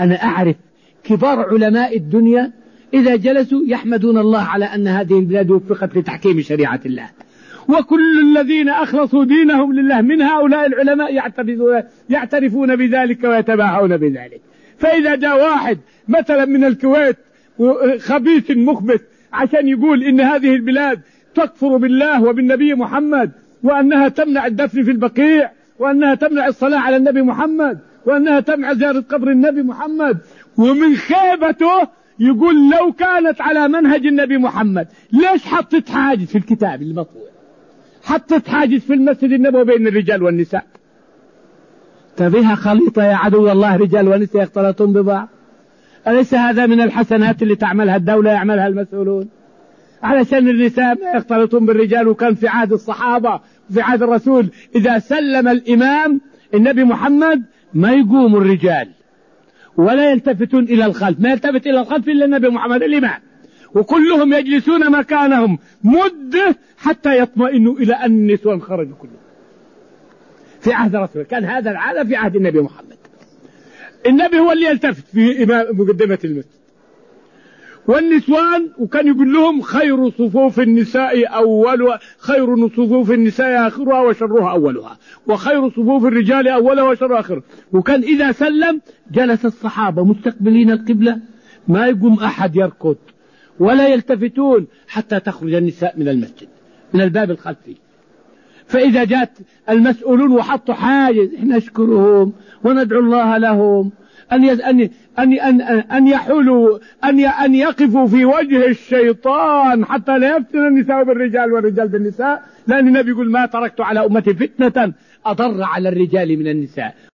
أنا أعرف كبار علماء الدنيا إذا جلسوا يحمدون الله على أن هذه البلاد وفقت لتحكيم شريعة الله، وكل الذين أخلصوا دينهم لله من هؤلاء العلماء يعترفون بذلك ويتباهون بذلك. فإذا جاء واحد مثلا من الكويت خبيث مخبث عشان يقول إن هذه البلاد تكفر بالله وبالنبي محمد، وأنها تمنع الدفن في البقيع، وأنها تمنع الصلاة على النبي محمد، وأنها تمنع زيارة قبر النبي محمد، ومن خيبته يقول لو كانت على منهج النبي محمد ليش حطت حاجز في الكتاب المطبوع، حطت حاجز في المسجد النبوي بين الرجال والنساء؟ تبيها خليطة يا عدو الله، رجال ونساء يختلطون ببعض. أليس هذا من الحسنات اللي تعملها الدولة يعملها المسؤولون علشان النساء ما يختلطون بالرجال؟ وكان في عهد الصحابة وفي عهد الرسول إذا سلم الإمام النبي محمد ما يقوم الرجال ولا يلتفتون إلى الخلف، ما يلتفت إلى الخلف إلا النبي محمد الإمام، وكلهم يجلسون مكانهم مدة حتى يطمئنوا إلى أن النسوان خرجوا كلهم. في عهد الرسول كان هذا العادة، في عهد النبي محمد النبي هو اللي يلتفت في مقدمة المسجد، والنسوان وكان يقول لهم خير صفوف النساء أولها، خير صفوف النساء آخرها وشرها أولها، وخير صفوف الرجال أولها وشرها آخرها. وكان إذا سلم جلس الصحابة مستقبلين القبلة، ما يقوم أحد يركض ولا يلتفتون حتى تخرج النساء من المسجد من الباب الخلفي. فإذا جاءت المسؤولون وحطوا حاجز نشكرهم وندعو الله لهم أن يقفوا في وجه الشيطان حتى لا يفتن النساء بالرجال والرجال بالنساء، لأن النبي يقول ما تركت على أمتي فتنة أضر على الرجال من النساء.